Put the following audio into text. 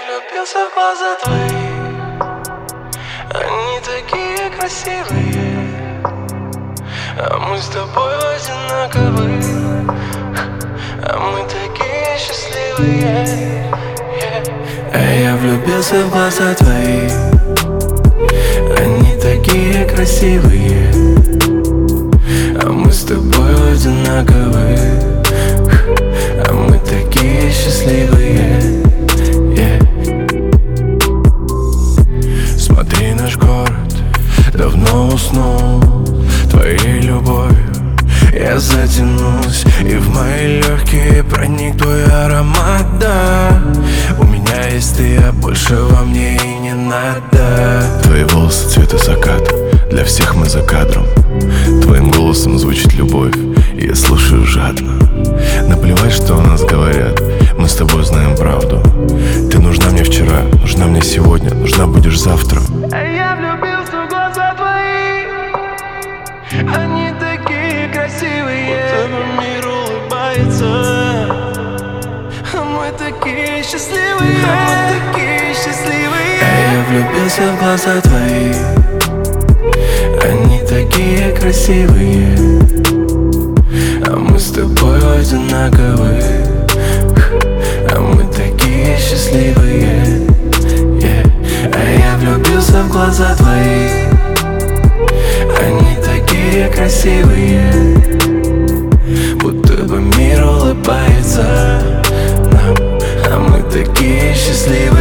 влюбился в глаза твои, они такие красивые, а мы с тобой одинаковые, а мы такие счастливые. А я влюбился в глаза твои, они такие красивые, а мы с тобой одинаковые, а мы такие счастливые. Смотри, наш город давно уснул твоей любовью. Я затянусь, и в мои легкие проник твой аромат, да. У меня есть ты, а больше во мне и не надо. Твои волосы цвета заката, для всех мы за кадром. Твоим голосом звучит любовь, и я слушаю жадно. Наплевать, что о нас говорят, мы с тобой знаем правду. Ты нужна мне вчера, нужна мне сегодня, нужна будешь завтра. А я влюбился в глаза твои, они такие красивые, будто мир улыбается, а мы такие счастливые, а мы такие счастливые. А я влюбился в глаза твои, они такие красивые, а мы с тобой одинаковые, а мы такие счастливые. А я влюбился в глаза твои, они такие красивые, будто бы мир улыбается нам, а мы такие счастливые.